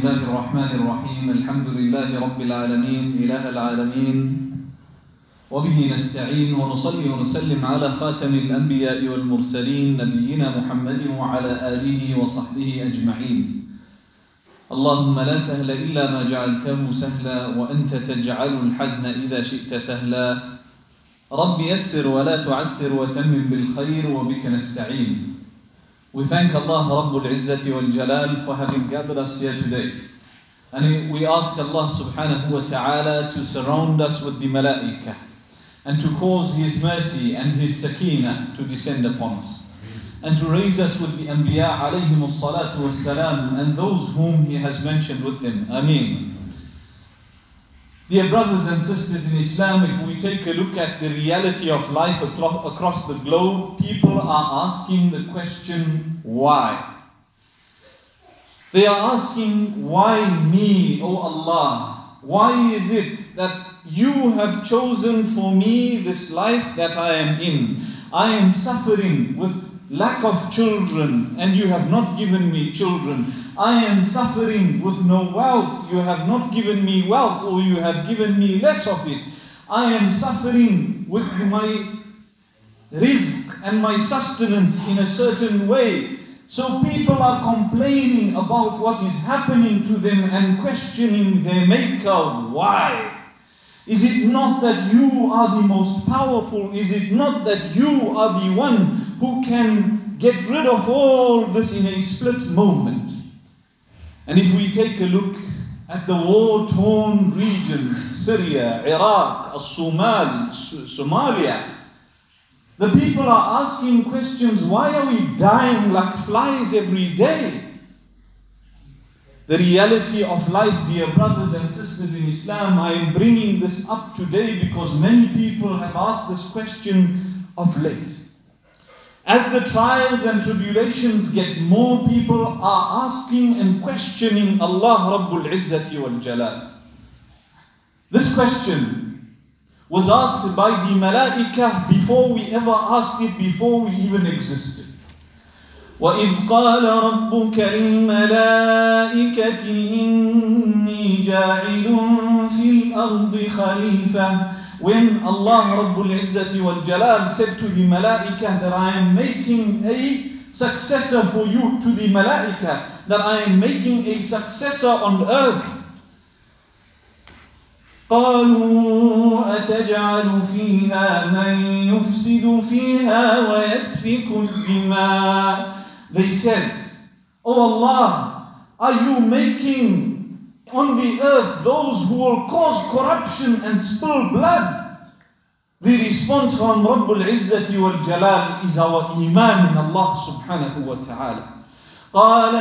الله الرحمن الرحيم الحمد لله رب العالمين إله العالمين وبه نستعين ونصلي ونسلم على خاتم الأنبياء والمرسلين نبينا محمد وعلى آله وصحبه أجمعين. اللهم لا سهل إلا ما جعلته سهلا وأنت تجعل الحزن إذا شئت سهلا. رب يسر ولا تعسر وتمم بالخير وبك نستعين. We thank Allah Rabbul Izzati wal Jalal for having gathered us here today. And we ask Allah subhanahu wa ta'ala to surround us with the malaika and to cause His mercy and His sakeenah to descend upon us. And to raise us with the Anbiya alayhimus salatu was salam and those whom He has mentioned with them. Ameen. Dear brothers and sisters in Islam, if we take a look at the reality of life across the globe, people are asking the question, why? They are asking, why me, O Allah? Why is it that you have chosen for me this life that I am in? I am suffering with lack of children and you have not given me children. I am suffering with no wealth. You have not given me wealth, or you have given me less of it. I am suffering with my rizq and my sustenance in a certain way. So people are complaining about what is happening to them and questioning their maker. Why? Is it not that you are the most powerful? Is it not that you are the one who can get rid of all this in a split moment? And if we take a look at the war-torn regions, Syria, Iraq, Somalia, the people are asking questions, why are we dying like flies every day? The reality of life, dear brothers and sisters in Islam, I am bringing this up today because many people have asked this question of late. As the trials and tribulations get more, people are asking and questioning Allah Rabbul Izzati wal Jalal. This question was asked by the Malaikah before we ever asked it, before we even existed. وَإِذْ قَالَ رَبُّكَ لِلْمَلَائِكَةِ إِنِّي جَاعِلٌ فِي الْأَرْضِ خَلِيفَةً. When Allah Rabbul Izzati wal Jalal said to the Malaikah that I am making a successor for you, to the Malaikah, that I am making a successor on earth. قالوا أتجعل فيها من يفسد فيها ويسفك الدماء. They said, Oh Allah, are you making on the earth those who will cause corruption and spill blood? The response from Rabbul Izzati wal Jalal is our iman in Allah subhanahu wa ta'ala. قال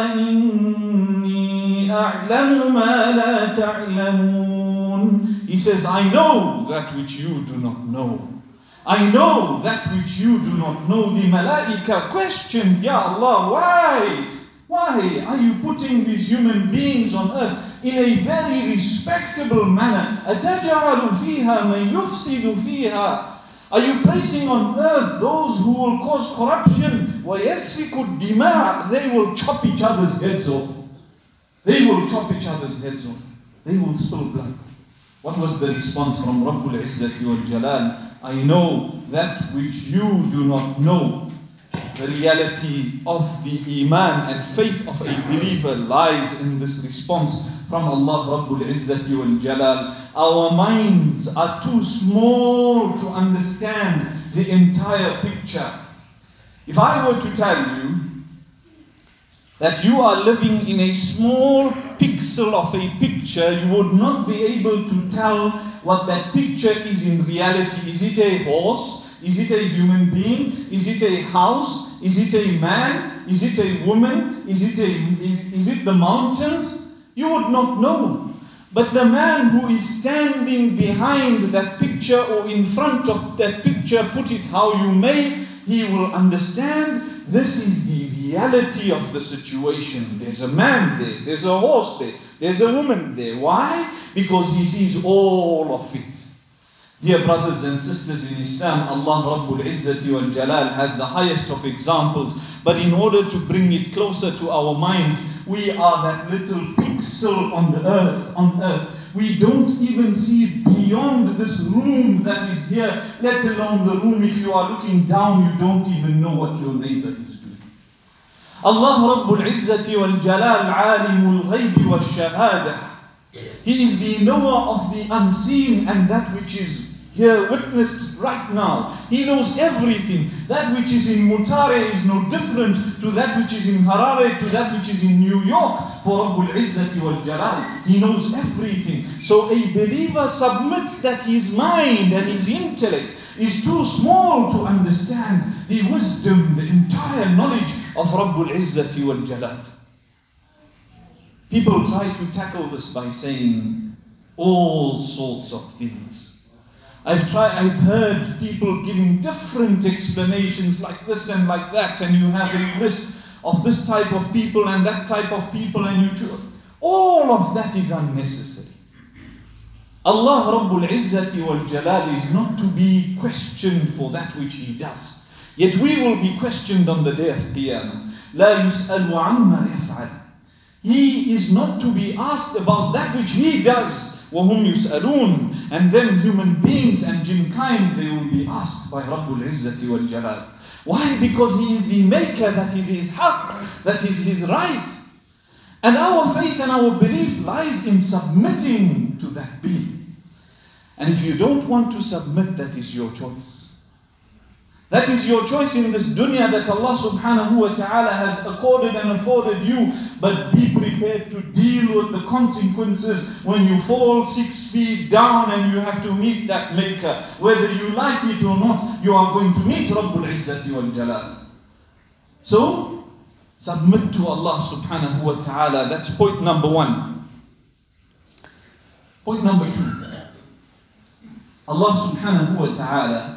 إني أعلم ما لا تعلمون. He says, I know that which you do not know. I know that which you do not know. The Malaika questioned, Ya Allah, why? Why are you putting these human beings on earth in a very respectable manner? أَتَجْعَلُ فِيهَا مَنْ يُفْسِدُ فِيهَا. Are you placing on earth those who will cause corruption? وَيَسْفِكُ الدِّمَاء. They will chop each other's heads off. They will chop each other's heads off. They will spill blood. What was the response from Rabbul Izzati wal Jalal? I know that which you do not know. The reality of the iman and faith of a believer lies in this response from Allah Rabbul Izzati wal Jalal. Our minds are too small to understand the entire picture. If I were to tell you that you are living in a small pixel of a picture, you would not be able to tell what that picture is in reality. Is it a horse? Is it a human being? Is it a house? Is it a man? Is it a woman? Is it the mountains? You would not know. But the man who is standing behind that picture or in front of that picture, put it how you may, he will understand this is the reality of the situation. There's a man there, there's a horse there, there's a woman there. Why? Because he sees all of it. Dear brothers and sisters in Islam, Allah Rabbul Izzati wal Jalal has the highest of examples. But in order to bring it closer to our minds, We are that little pixel on earth. We don't even see beyond this room that is here, let alone the room. If you are looking down, you don't even know what your neighbor is doing. Allah Rabbul Izzati wal Jalal Alimul Ghaybi wal Shahada. He is the knower of the unseen and that which is here witnessed right now. He knows everything. That which is in Mutare is no different to that which is in Harare, to that which is in New York. For Rabbul Izzati wal Jalal, He knows everything. So a believer submits that his mind and his intellect is too small to understand the wisdom, the entire knowledge of Rabbul Izzati wal Jalal. People try to tackle this by saying all sorts of things. I've heard people giving different explanations like this and like that, and you have a list of this type of people and that type of people, and you choose. All of that is unnecessary. Allah Rabbul Izzati wal Jalal is not to be questioned for that which He does. Yet we will be questioned on the day of Qiyamah. لا يسأل عما يفعل. He is not to be asked about that which He does. وَهُمْ يُسْأَلُونَ. And then human beings and jinkind, they will be asked by Rabbul Izzati wal Jalal. Why? Because He is the maker, that is His haqq, that is His right. And our faith and our belief lies in submitting to that being. And if you don't want to submit, that is your choice. That is your choice in this dunya that Allah subhanahu wa ta'ala has accorded and afforded you. But be prepared to deal with the consequences when you fall 6 feet down and you have to meet that maker. Whether you like it or not, you are going to meet Rabbul Izzati wal Jalal. So, submit to Allah subhanahu wa ta'ala. That's point number 1. Point number 2. Allah subhanahu wa ta'ala,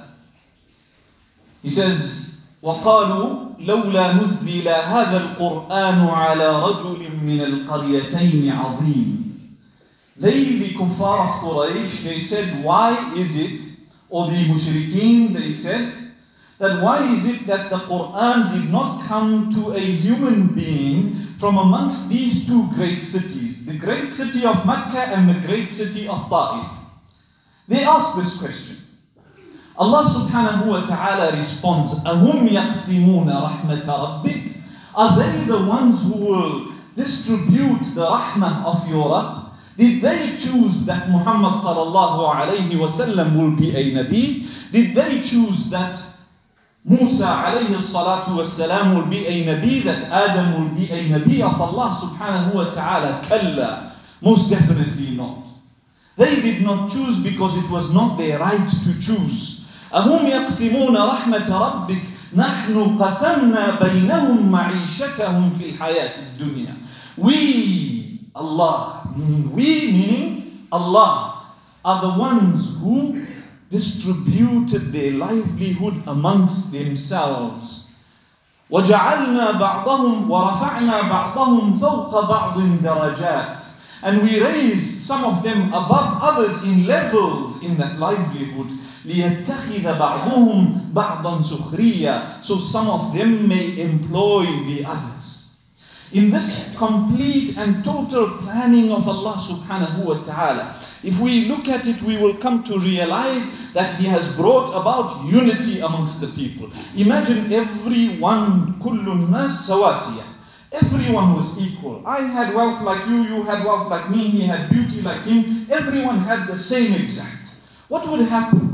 He says, وَقَالُوا لَوْلَا نُزِّلَ هَذَا الْقُرْآنُ عَلَى رَجُلٍ مِّنَ الْقَرْيَتَيْنِ عَظِيمٍ. They, the kuffar of Quraysh, they said, why is it, or the mushrikeen, they said, that why is it that the Qur'an did not come to a human being from amongst these two great cities, the great city of Mecca and the great city of Ta'if? They asked this question. Allah subhanahu wa ta'ala responds, أَهُمْ يَقْسِمُونَ رَحْمَةَ رَبِّكَ. Are they the ones who will distribute the rahmah of your Rabb? Did they choose that Muhammad sallallahu alayhi wa sallam will be a Nabi? Did they choose that Musa alayhi salatu wa salam will be a Nabi, that Adam will be a Nabi of Allah subhanahu wa ta'ala? Kalla. Most definitely not. They did not choose because it was not their right to choose. أهم يقسمون رحمة ربك نحن قسمنا بينهم معيشتهم في الحياة الدنيا. We, Allah, meaning Allah, are the ones who distributed their livelihood amongst themselves. وجعلنا بعضهم ورفعنا بعضهم فوق بعض درجات. And we raised some of them above others in levels in that livelihood. لِيَتَّخِذَ بَعْضُهُمْ بَعْضًا سُخْرِيًّا. So some of them may employ the others. In this complete and total planning of Allah subhanahu wa ta'ala, if we look at it, we will come to realize that He has brought about unity amongst the people. Imagine everyone, كُلُّ النَّاسِ سَوَاسِيًا. Everyone was equal. I had wealth like you, you had wealth like me, he had beauty like him. Everyone had the same exact. What would happen?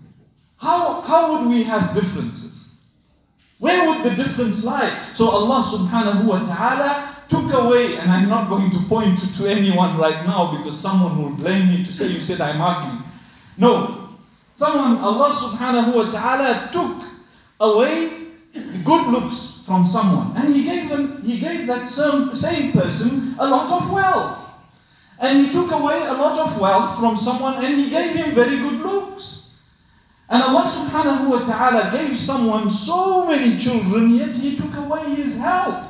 How would we have differences? Where would the difference lie? So Allah subhanahu wa ta'ala took away, and I'm not going to point to anyone right now because someone will blame me to say you said I'm arguing. No. Allah subhanahu wa ta'ala took away the good looks from someone, and He gave that same person a lot of wealth. And He took away a lot of wealth from someone and He gave him very good looks. And Allah subhanahu wa ta'ala gave someone so many children, yet He took away his health.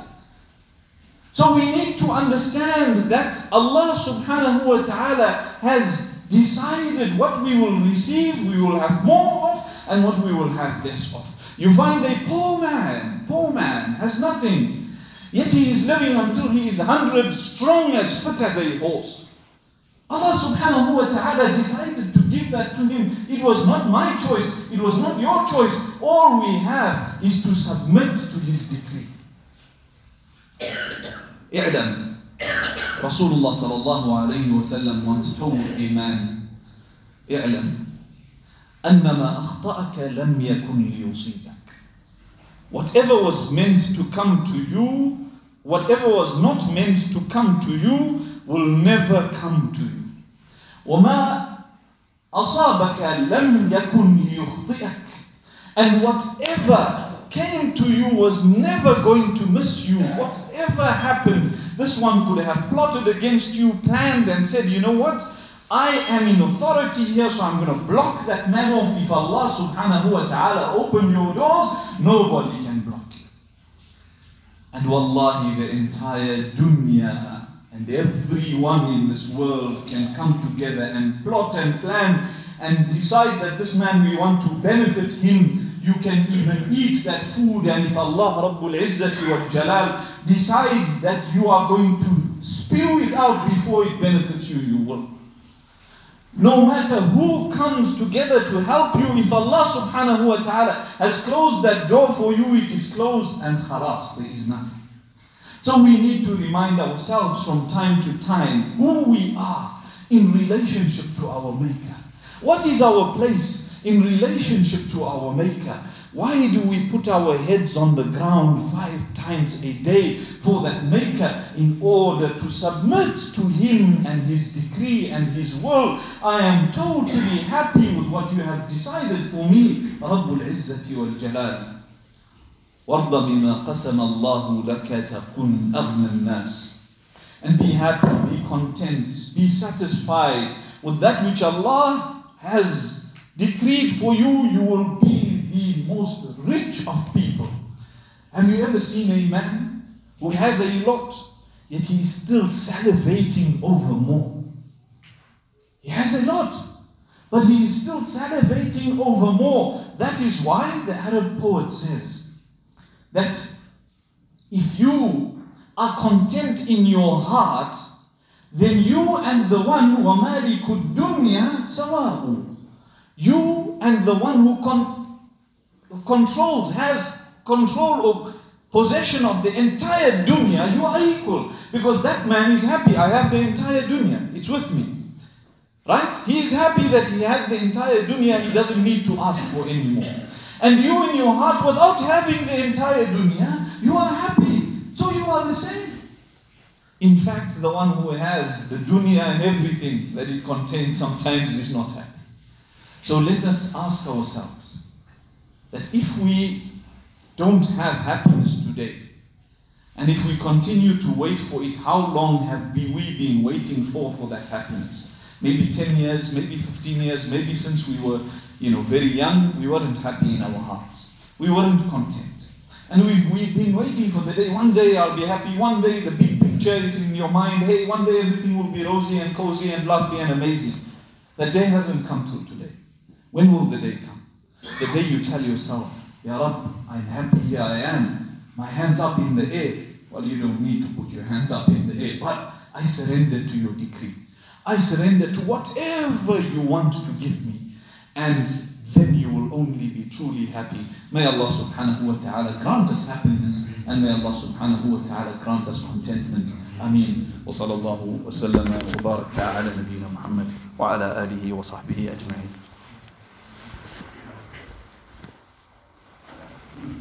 So we need to understand that Allah subhanahu wa ta'ala has decided what we will receive, we will have more of, and what we will have less of. You find a poor man has nothing. Yet he is living until he is 100, strong, as fit as a horse. Allah subhanahu wa ta'ala decided to give that to him. It was not my choice. It was not your choice. All we have is to submit to his decree. اعلم. Rasulullah sallallahu alayhi wa sallam once told a man, اعلم أن ما أخطأك لم يكن ليصيبك. Whatever was meant to come to you, whatever was not meant to come to you, will never come to you. وما أصابك لم يكن ليخطئك. And whatever came to you was never going to miss you. Whatever happened, this one could have plotted against you, planned and said, you know what? I am in authority here, so I'm going to block that man off. If Allah subhanahu wa ta'ala open your doors, nobody can block you. And wallahi, the entire dunya and everyone in this world can come together and plot and plan and decide that this man, we want to benefit him. You can even eat that food, and if Allah Rabbul Izzati wal Jalal decides that you are going to spew it out before it benefits you, you will. No matter who comes together to help you, if Allah subhanahu wa ta'ala has closed that door for you, it is closed and khalas, there is nothing. So we need to remind ourselves from time to time who we are in relationship to our Maker. What is our place in relationship to our Maker? Why do we put our heads on the ground 5 times a day for that Maker in order to submit to Him and His decree and His will? I am totally happy with what you have decided for me. Rabbul Izzati wal Jalal. وَارْضَ بِمَا قَسَمَ اللَّهُ لَكَ تَكُنْ أَغْنَى النَّاسِ. And be happy, be content, be satisfied with that which Allah has decreed for you. You will be the most rich of people. Have you ever seen a man who has a lot, yet he is still salivating over more? He has a lot, but he is still salivating over more. That is why the Arab poet says that if you are content in your heart, then you and the one وَمَالِكُ الدُّنْيَا سَوَاءُ. You and the one who controls, has control or possession of the entire dunya, you are equal. Because that man is happy, I have the entire dunya, it's with me. Right? He is happy that he has the entire dunya, he doesn't need to ask for any more. And you in your heart, without having the entire dunya, you are happy. So you are the same. In fact, the one who has the dunya and everything that it contains sometimes is not happy. So let us ask ourselves that if we don't have happiness today, and if we continue to wait for it, how long have we been waiting for that happiness? Maybe 10 years, maybe 15 years, maybe since we were very young, we weren't happy in our hearts. We weren't content. And we've been waiting for the day. One day I'll be happy. One day the big picture is in your mind. Hey, one day everything will be rosy and cozy and lovely and amazing. That day hasn't come till today. When will the day come? The day you tell yourself, Ya Rab, I'm happy, here I am. My hands up in the air. Well, you don't need to put your hands up in the air. But I surrender to your decree. I surrender to whatever you want to give me. And then you will only be truly happy. May Allah subhanahu wa ta'ala grant us happiness, and may Allah subhanahu wa ta'ala grant us contentment. Ameen. Wa sallallahu wa sallama wa baraka ala nabiyyina Muhammad wa ala alihi wa sahbihi ajma'in.